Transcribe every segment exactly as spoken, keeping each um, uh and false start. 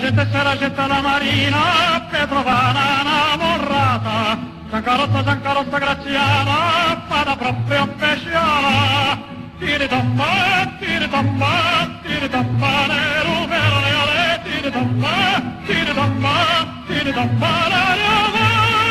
gente se la getta la marina, Petrovana innamorata, Giancarlotta, Giancarlotta Graziana, vada proprio speciale. Tiri tomba, tiri tomba, tiri tomba, nero, vero, reale, tiri tomba, tiri tomba, tiri tomba, reale.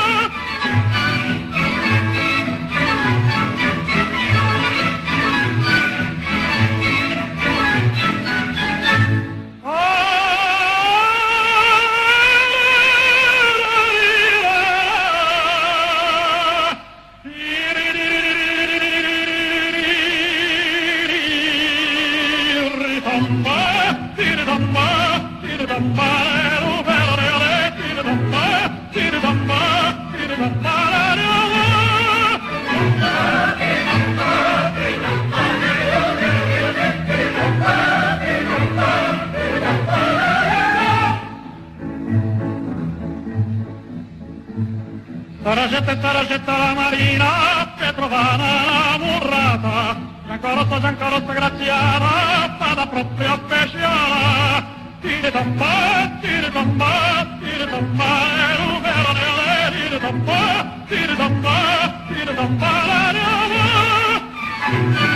Saragetta e Saragetta la marina, Petrovana innamorata, Giancarlotta, Giancarlotta Graziana, vada proprio speciale. Tiri tomba, tiri tomba, tiri tomba, nero, vero, reale, tiri tomba, tiri tomba, tiri tomba, la reale.